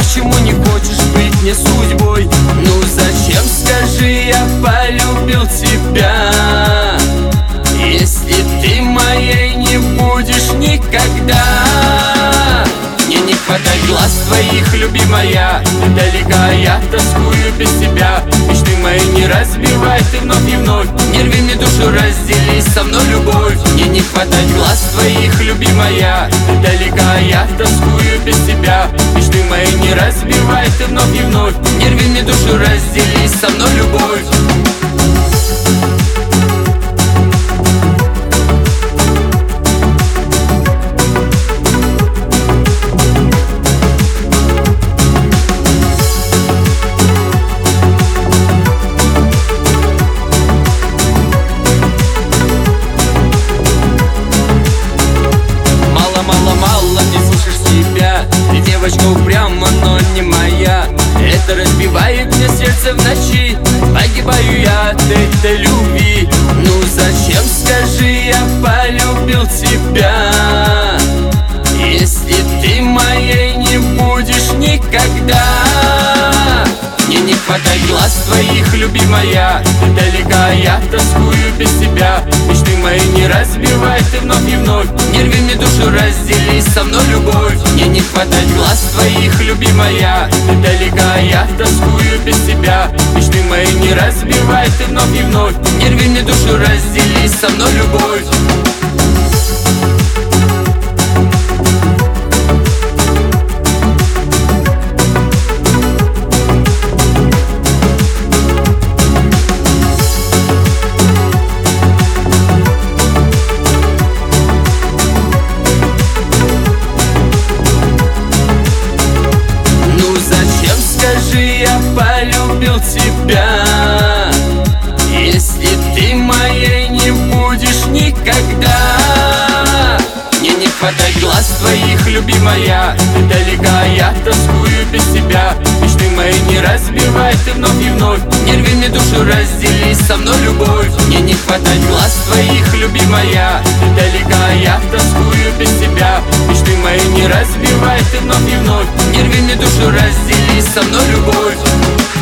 почему не хочешь быть мне судьбой? Ну зачем, скажи, я полюбил тебя, если ты моей не будешь никогда? Мне не хватает глаз твоих, любимая, ты далека, я тоскую без тебя. Мечты мои не разбивай ты вновь и вновь, не рви мне душу, раздели со мной любовь. Мне не хватает глаз твоих, любимая, ты далека, я тоскую без тебя. Мечты мои не разбивай ты вновь и вновь, не рви мне душу, раздели со мной любовь. Мало, не слышишь себя. Ты девочка упряма, но не моя. Это разбивает мне сердце в ночи. Погибаю я от этой любви. Ну зачем, скажи, я полюбил тебя, если ты моей не будешь никогда? Мне не хватает глаз твоих, любимая, ты далека, я тоскую без тебя. Мечты мои не разбивай ты вновь и вновь, не рви мне душу, раздели со мной любовь. Мне не хватает глаз твоих, любимая, ты далека, я тоскую без тебя. Мечты мои не разбивай ты вновь и вновь, не рви мне душу, раздели со мной любовь. Я полюбил тебя, если ты моей не будешь никогда. Мне не хватает глаз твоих, любимая, ты далека, я тоскую без тебя. Мечты мои не разбивай ты вновь и вновь, не рви мне душу, раздели со мной любовь. Мне не хватает глаз твоих, любимая, ты далека, я тоскую без тебя. Мечты мои не разбивай ты вновь и вновь, не рви мне душу, раздели со мной любовь.